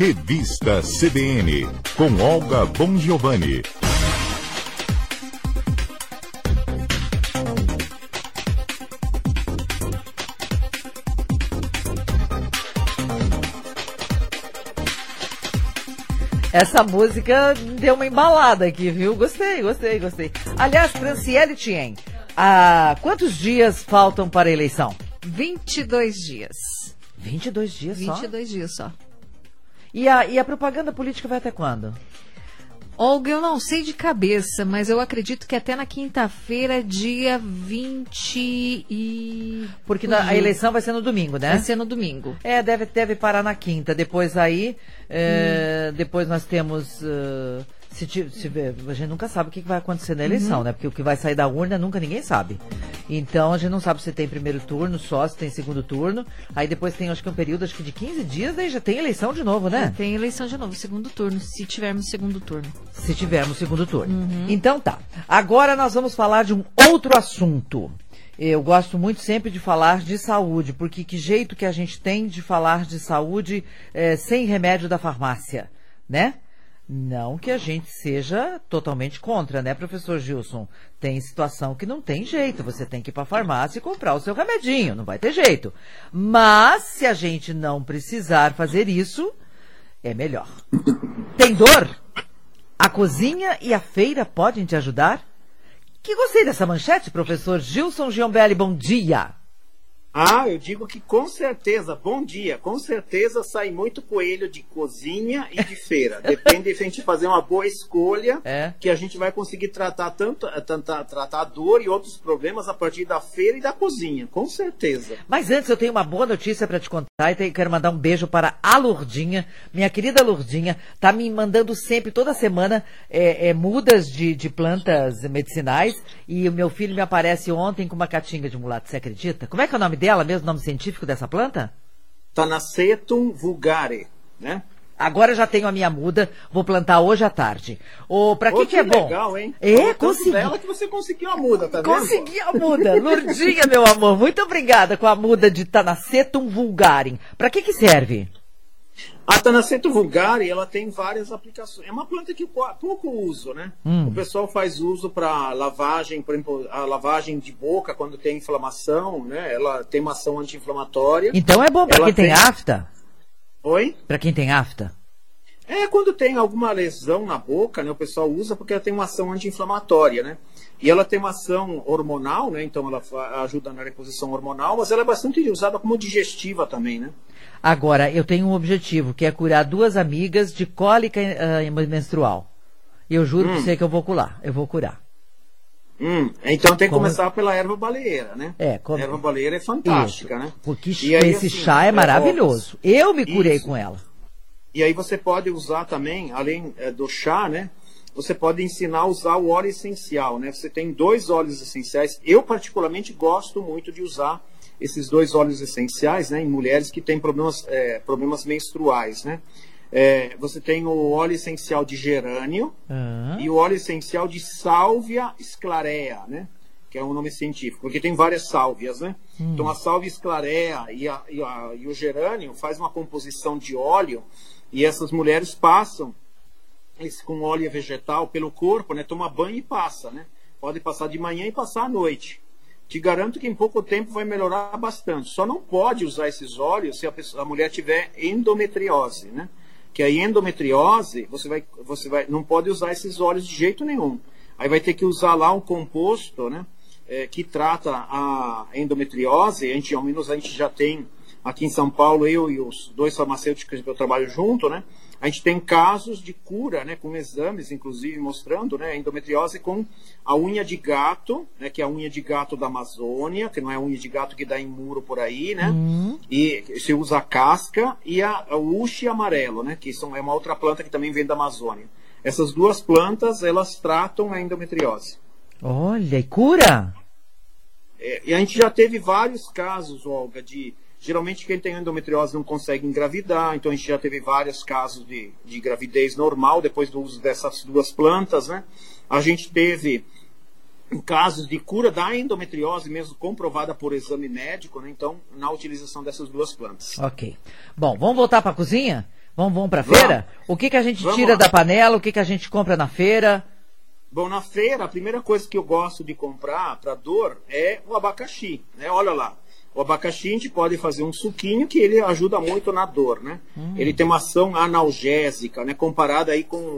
Revista CBN, com Olga Bongiovanni. Essa música deu uma embalada aqui, viu? Gostei. Aliás, Franciele Tien, quantos dias faltam para a eleição? 22 dias. 22 dias só? 22 dias só. E a propaganda política vai até quando? Olga, eu não sei de cabeça, mas eu acredito que até na quinta-feira, dia 20 e... Porque a eleição vai ser no domingo, né? Vai ser no domingo. Deve parar na quinta. Depois aí, depois nós temos... a gente nunca sabe o que vai acontecer na eleição, né? Porque o que vai sair da urna nunca ninguém sabe. Então a gente não sabe se tem primeiro turno só, se tem segundo turno. Aí depois tem, acho que um período de 15 dias, daí já tem eleição de novo, né? Tem eleição de novo, segundo turno, se tivermos segundo turno. Se tivermos segundo turno. Então tá. Agora nós vamos falar de um outro assunto. Eu gosto muito sempre de falar de saúde, porque que jeito que a gente tem de falar de saúde sem remédio da farmácia, né? Não que a gente seja totalmente contra, né, professor Gilson? Tem situação que não tem jeito, você tem que ir para a farmácia e comprar o seu remedinho, não vai ter jeito. Mas, se a gente não precisar fazer isso, é melhor. Tem dor? A cozinha e a feira podem te ajudar? Que gostei dessa manchete, professor Gilson Giombelli, bom dia! Eu digo que com certeza, bom dia, com certeza sai muito coelho de cozinha e de feira. Depende de a gente fazer uma boa escolha, que a gente vai conseguir tratar tratar a dor e outros problemas a partir da feira e da cozinha, com certeza. Mas antes eu tenho uma boa notícia para te contar e quero mandar um beijo para a Lourdinha, minha querida Lourdinha, tá me mandando sempre, toda semana, mudas de plantas medicinais, e o meu filho me aparece ontem com uma catinga de mulato, você acredita? Como é que é o nome dela mesmo, o nome científico dessa planta? Tanacetum vulgare, né? Agora já tenho a minha muda, vou plantar hoje à tarde. Pra que é bom? Legal, hein? Consegui. Dela que você conseguiu a muda, tá vendo? Consegui a muda. Lourdinha, meu amor, muito obrigada com a muda de Tanacetum vulgare. Pra que serve? A Tanacetum vulgare, ela tem várias aplicações. É uma planta que pouco uso, né? O pessoal faz uso para lavagem, por exemplo, a lavagem de boca quando tem inflamação, né? Ela tem uma ação anti-inflamatória. Então é bom para quem tem afta? Oi? Para quem tem afta? Quando tem alguma lesão na boca, né? O pessoal usa porque ela tem uma ação anti-inflamatória, né? E ela tem uma ação hormonal, né? Então ela ajuda na reposição hormonal, mas ela é bastante usada como digestiva também, né? Agora, eu tenho um objetivo, que é curar 2 amigas de cólica menstrual. Eu juro pra você que eu vou curar. Então tem que começar pela erva baleeira, né? A erva baleeira é fantástica, né? Porque esse chá é maravilhoso. Eu me curei com ela. E aí você pode usar também, além do chá, né? Você pode ensinar a usar o óleo essencial, né? Você tem 2 óleos essenciais. Eu particularmente gosto muito de usar esses 2 óleos essenciais, né, em mulheres que têm problemas menstruais, né? Você tem o óleo essencial de gerânio e o óleo essencial de sálvia sclarea, né? Que é um nome científico, porque tem várias sálvias, né? Então a sálvia sclarea e o gerânio faz uma composição de óleo, e essas mulheres passam com óleo vegetal pelo corpo, né? Toma banho e passa, né? Pode passar de manhã e passar à noite. Te garanto que em pouco tempo vai melhorar bastante. Só não pode usar esses óleos se a mulher tiver endometriose, né? Que a endometriose, você vai não pode usar esses óleos de jeito nenhum. Aí vai ter que usar lá um composto, né? Que trata a endometriose. Ao menos a gente já tem aqui em São Paulo, eu e os 2 farmacêuticos que eu trabalho junto, né? A gente tem casos de cura, né, com exames, inclusive, mostrando, né, a endometriose com a unha de gato, né, que é a unha de gato da Amazônia, que não é a unha de gato que dá em muro por aí, né? E se usa a casca, e o uxi amarelo, né, que é uma outra planta que também vem da Amazônia. Essas 2 plantas, elas tratam a endometriose. Olha, e cura? E a gente já teve vários casos, Olga, geralmente quem tem endometriose não consegue engravidar, então a gente já teve vários casos de gravidez normal depois do uso dessas 2 plantas, né? A gente teve casos de cura da endometriose mesmo comprovada por exame médico, né? Então, na utilização dessas 2 plantas. Ok. Bom, vamos voltar para a cozinha? Vamos para a feira? O que a gente tira da panela, o que a gente compra na feira? Bom, na feira, a primeira coisa que eu gosto de comprar para dor é o abacaxi, né? Olha lá, o abacaxi a gente pode fazer um suquinho que ele ajuda muito na dor, né? Ele tem uma ação analgésica, né? Comparada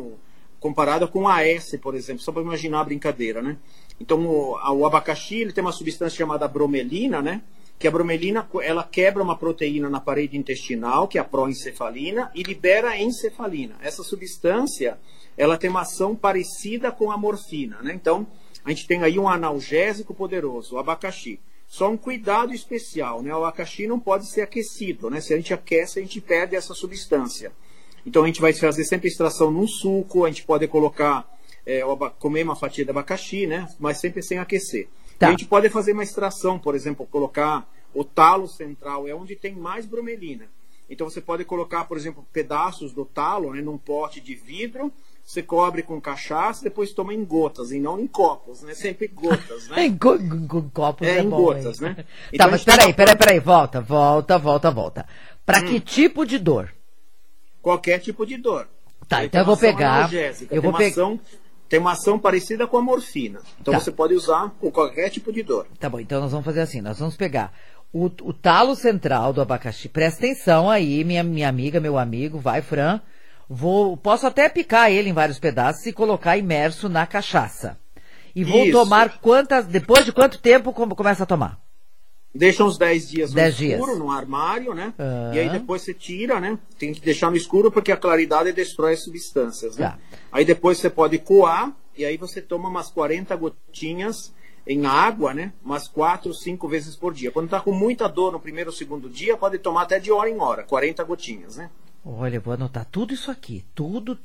com a AS, por exemplo, só para imaginar a brincadeira, né? Então, o abacaxi, ele tem uma substância chamada bromelina, né? Que a bromelina, ela quebra uma proteína na parede intestinal, que é a proencefalina, e libera a encefalina. Essa substância, ela tem uma ação parecida com a morfina, né? Então, a gente tem aí um analgésico poderoso, o abacaxi. Só um cuidado especial, né? O abacaxi não pode ser aquecido, né? Se a gente aquece, a gente perde essa substância. Então, a gente vai fazer sempre extração num suco, a gente pode colocar, comer uma fatia de abacaxi, né? Mas sempre sem aquecer. Tá. A gente pode fazer uma extração, por exemplo, colocar o talo central, é onde tem mais bromelina. Então você pode colocar, por exemplo, pedaços do talo, né, num pote de vidro, você cobre com cachaça, depois toma em gotas, e não em copos, né? Sempre gotas, né? Em copos é em bom, gotas, hein? né? Tá, Então, mas peraí, volta. Para que tipo de dor? Qualquer tipo de dor. Tá, então eu vou pegar... Tem uma ação parecida com a morfina. Então você pode usar com qualquer tipo de dor. Tá bom, então nós vamos fazer assim, nós vamos pegar o talo central do abacaxi. Presta atenção aí, minha amiga, meu amigo, vai, Fran. Posso até picar ele em vários pedaços e colocar imerso na cachaça. E vou tomar depois de quanto tempo começa a tomar? Deixa uns 10 dias no escuro, no armário, né? E aí depois você tira, né? Tem que deixar no escuro porque a claridade destrói as substâncias, né? Aí depois você pode coar e aí você toma umas 40 gotinhas em água, né? Umas 4, 5 vezes por dia. Quando tá com muita dor no primeiro ou segundo dia, pode tomar até de hora em hora, 40 gotinhas, né? Olha, eu vou anotar tudo isso aqui. Tudo.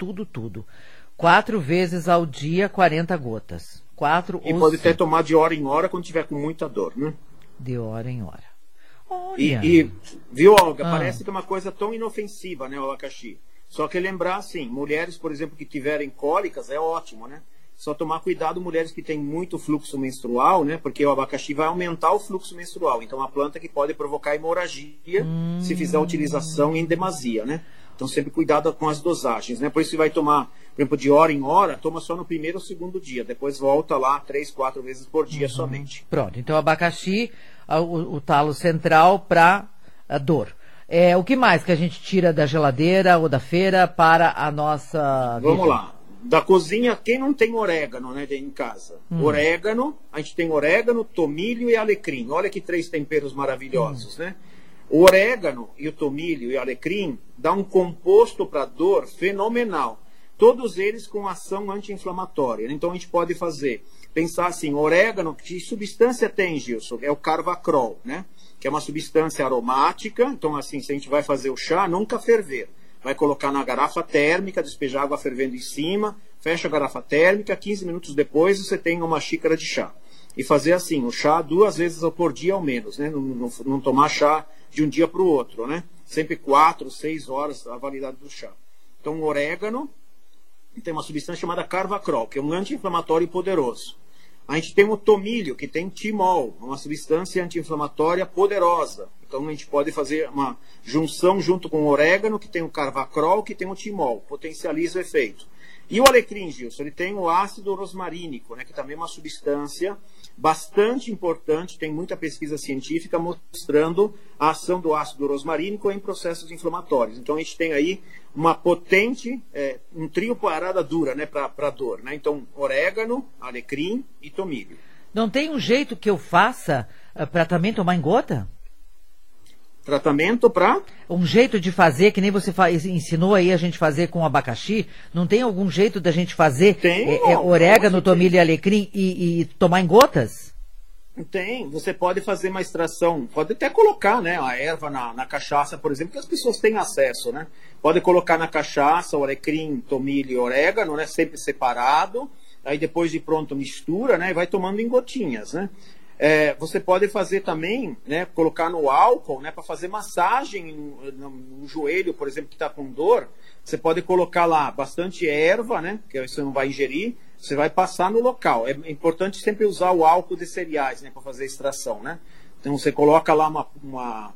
4 vezes ao dia, 40 gotas. 4 e pode até tomar de hora em hora quando tiver com muita dor, né? De hora em hora. Olha. Viu, Olga? Parece que é uma coisa tão inofensiva, né, o abacaxi. Só que lembrar, assim, mulheres, por exemplo, que tiverem cólicas, é ótimo, né? Só tomar cuidado mulheres que têm muito fluxo menstrual, né? Porque o abacaxi vai aumentar o fluxo menstrual. Então, é uma planta que pode provocar hemorragia se fizer a utilização em demasia, né? Então, sempre cuidado com as dosagens, né? Por isso, você vai tomar, por exemplo, de hora em hora, toma só no primeiro ou segundo dia. Depois volta lá 3, 4 vezes por dia somente. Pronto. Então, abacaxi, o talo central para a dor. O que mais que a gente tira da geladeira ou da feira para a nossa... Vamos lá. Da cozinha, quem não tem orégano, né, em casa? Orégano, a gente tem orégano, tomilho e alecrim. Olha que 3 temperos maravilhosos, né? O orégano e o tomilho e o alecrim dá um composto para dor fenomenal. Todos eles com ação anti-inflamatória. Então a gente pode pensar assim, orégano, que substância tem, Gilson? É o carvacrol, né? Que é uma substância aromática. Então assim, se a gente vai fazer o chá, nunca ferver. Vai colocar na garrafa térmica, despejar água fervendo em cima, fecha a garrafa térmica, 15 minutos depois você tem uma xícara de chá. E fazer assim, o chá 2 vezes por dia ao menos, né? Não tomar chá de um dia para o outro, né? Sempre 4, 6 horas a validade do chá. Então, o orégano tem uma substância chamada carvacrol, que é um anti-inflamatório poderoso. A gente tem o tomilho, que tem timol, uma substância anti-inflamatória poderosa. Então, a gente pode fazer uma junção junto com o orégano, que tem o carvacrol, que tem o timol, potencializa o efeito. E o alecrim, Gilson, ele tem o ácido rosmarínico, né, que também é uma substância bastante importante, tem muita pesquisa científica mostrando a ação do ácido rosmarínico em processos inflamatórios. Então a gente tem aí uma potente, um trio parada dura, né, para dor, né? Então orégano, alecrim e tomilho. Não tem um jeito que eu faça para também tomar em gota? Tratamento para? Um jeito de fazer, que nem você ensinou aí a gente fazer com abacaxi, não tem algum jeito da gente fazer orégano, tomilho e alecrim e tomar em gotas? Tem, você pode fazer uma extração, pode até colocar, né, a erva na cachaça, por exemplo, que as pessoas têm acesso, né? Pode colocar na cachaça o alecrim, tomilho e orégano, né, sempre separado, aí depois de pronto mistura, né, e vai tomando em gotinhas, né? Você pode fazer também, né, colocar no álcool, né, para fazer massagem no joelho, por exemplo, que está com dor. Você pode colocar lá bastante erva, né, que você não vai ingerir. Você vai passar no local. É importante sempre usar o álcool de cereais, né, para fazer a extração, né? Então você coloca lá uma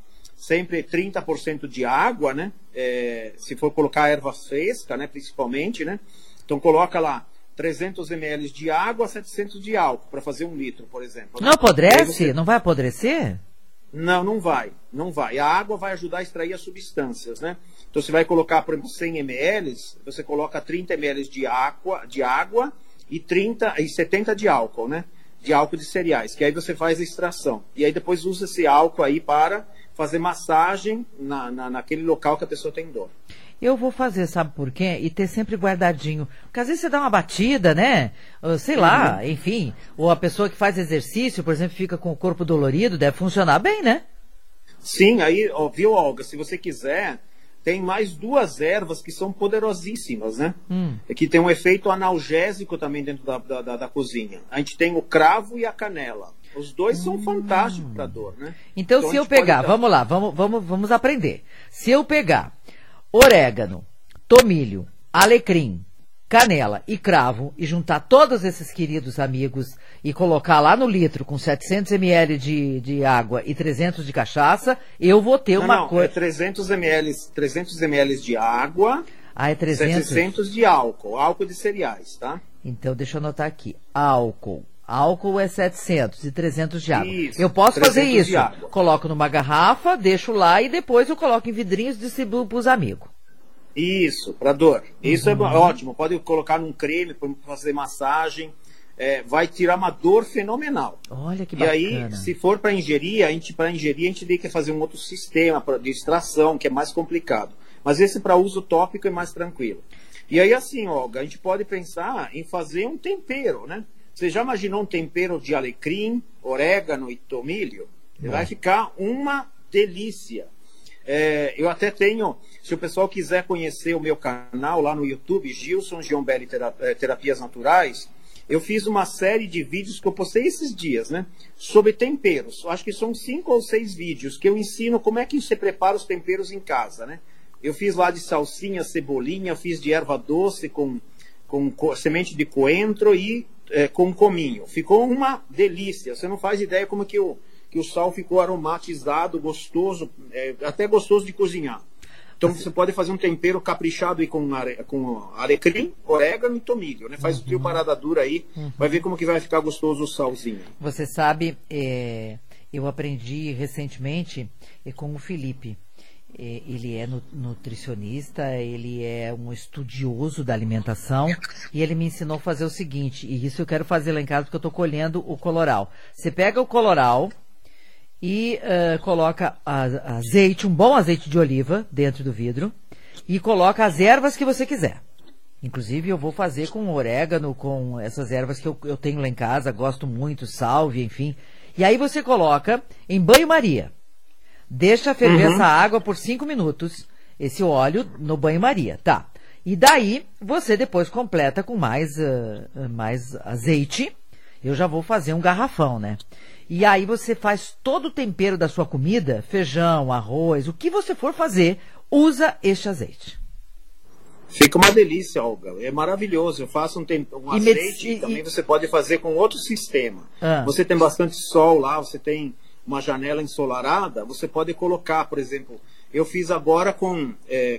sempre 30% de água, né? Se for colocar erva fresca, né? Principalmente, né? Então coloca lá 300 ml de água, 700 de álcool, para fazer 1 litro, por exemplo. Não apodrece? Não vai apodrecer? Não, não vai. Não vai. A água vai ajudar a extrair as substâncias, né? Então você vai colocar, por exemplo, 100 ml, você coloca 30 ml de água e 70 de álcool, né? De álcool de cereais, que aí você faz a extração. E aí depois usa esse álcool aí para fazer massagem naquele local que a pessoa tem dor. Eu vou fazer, sabe por quê? E ter sempre guardadinho. Porque às vezes você dá uma batida, né? Sei lá, enfim. Ou a pessoa que faz exercício, por exemplo, fica com o corpo dolorido, deve funcionar bem, né? Sim, aí, ó, viu, Olga? Se você quiser, tem mais 2 ervas que são poderosíssimas, né? Que tem um efeito analgésico também dentro da cozinha. A gente tem o cravo e a canela. Os dois são fantásticos para dor, né? Então se eu pegar, vamos lá, vamos aprender. Se eu pegar orégano, tomilho, alecrim, canela e cravo e juntar todos esses queridos amigos e colocar lá no litro com 700 ml de água e 300 de cachaça, eu vou ter uma coisa... é 300 ml de água, é 300? 700 de álcool de cereais, tá? Então deixa eu anotar aqui, álcool é 700 e 300 de água. Isso, eu posso fazer isso, coloco numa garrafa, deixo lá e depois eu coloco em vidrinhos e distribuo para os amigos. Isso, para dor. Isso é ótimo, pode colocar num creme para fazer massagem, vai tirar uma dor fenomenal. Olha que bacana. E aí, se for para ingerir, a gente tem que fazer um outro sistema de extração, que é mais complicado. Mas esse para uso tópico é mais tranquilo. E aí assim, Olga, a gente pode pensar em fazer um tempero, né? Você já imaginou um tempero de alecrim, orégano e tomilho? Vai ficar uma delícia. Eu até tenho, se o pessoal quiser conhecer o meu canal lá no YouTube, Gilson Giombelli Terapias Naturais, eu fiz uma série de vídeos que eu postei esses dias, né? Sobre temperos. Acho que são 5 ou 6 vídeos que eu ensino como é que você prepara os temperos em casa, né? Eu fiz lá de salsinha, cebolinha, fiz de erva doce com semente de coentro e com cominho. Ficou uma delícia. Você não faz ideia como que o sal ficou aromatizado, gostoso, até gostoso de cozinhar. Então você pode fazer um tempero caprichado aí com alecrim, orégano e tomilho, né? Faz o trio parada dura aí, vai ver como que vai ficar gostoso o salzinho. Você sabe, eu aprendi recentemente com o Felipe. Ele é nutricionista, ele é um estudioso da alimentação e ele me ensinou a fazer o seguinte, e isso eu quero fazer lá em casa porque eu estou colhendo o coloral. Você pega o coloral e coloca azeite, um bom azeite de oliva dentro do vidro e coloca as ervas que você quiser. Inclusive eu vou fazer com orégano, com essas ervas que eu tenho lá em casa, gosto muito, sálvia, enfim. E aí você coloca em banho-maria. Deixa ferver essa água por 5 minutos, esse óleo no banho-maria, tá? E daí, você depois completa com mais azeite. Eu já vou fazer um garrafão, né? E aí você faz todo o tempero da sua comida, feijão, arroz, o que você for fazer, usa este azeite. Fica uma delícia, Olga. É maravilhoso. Eu faço um azeite, também você pode fazer com outro sistema. Você tem bastante sol lá, você tem uma janela ensolarada, você pode colocar, por exemplo, eu fiz agora com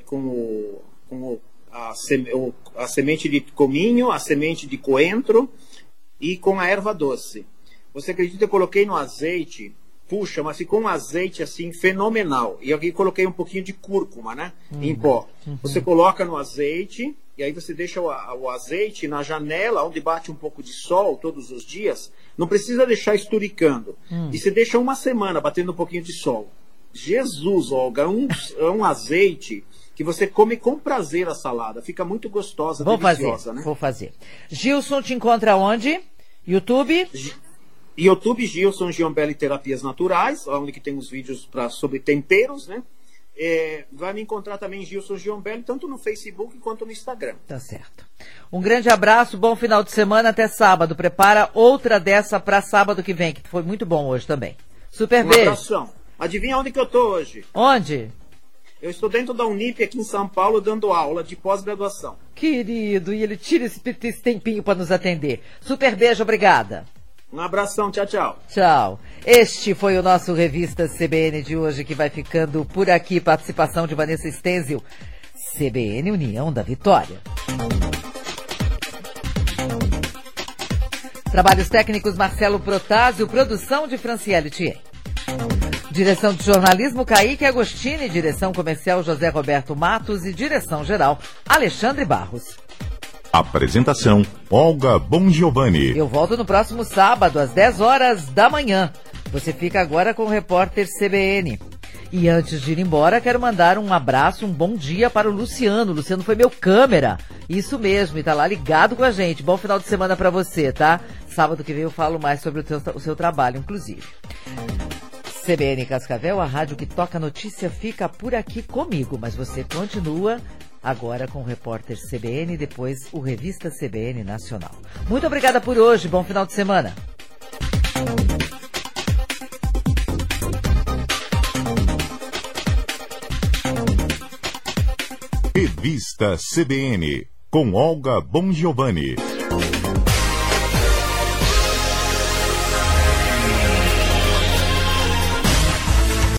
a semente de cominho, a semente de coentro e com a erva doce. Você acredita que eu coloquei no azeite? Puxa, mas ficou um azeite assim fenomenal. E aqui coloquei um pouquinho de cúrcuma, né? Em pó. Você coloca no azeite e aí você deixa o azeite na janela, onde bate um pouco de sol todos os dias. Não precisa deixar esturicando. E você deixa uma semana batendo um pouquinho de sol. Jesus, Olga, é um azeite que você come com prazer a salada. Fica muito gostosa, deliciosa, né? Vou fazer. Gilson te encontra onde? YouTube? YouTube Gilson Giombelli Terapias Naturais, onde que tem os vídeos sobre temperos, né? Vai me encontrar também Gilson Giombelli, tanto no Facebook quanto no Instagram. Tá certo. Um grande abraço, bom final de semana, até sábado. Prepara outra dessa para sábado que vem, que foi muito bom hoje também. Super beijo. Abração. Adivinha onde que eu tô hoje? Onde? Eu estou dentro da Unip aqui em São Paulo dando aula de pós-graduação. Querido, e ele tira esse tempinho para nos atender. Super beijo, obrigada. Um abração, tchau, tchau. Tchau. Este foi o nosso Revista CBN de hoje, que vai ficando por aqui. Participação de Vanessa Stenzil. CBN União da Vitória. Trabalhos técnicos Marcelo Protásio, produção de Franciele Thien. Direção de jornalismo Kaique Agostini, direção comercial José Roberto Matos e direção geral Alexandre Barros. Apresentação, Olga Bongiovanni. Eu volto no próximo sábado, às 10 horas da manhã. Você fica agora com o repórter CBN. E antes de ir embora, quero mandar um abraço, um bom dia para o Luciano. O Luciano foi meu câmera. Isso mesmo, e tá lá ligado com a gente. Bom final de semana para você, tá? Sábado que vem eu falo mais sobre o seu trabalho, inclusive. CBN Cascavel, a rádio que toca notícia, fica por aqui comigo. Mas você continua agora com o repórter CBN e depois o Revista CBN Nacional. Muito obrigada por hoje. Bom final de semana. Revista CBN, com Olga Bongiovanni.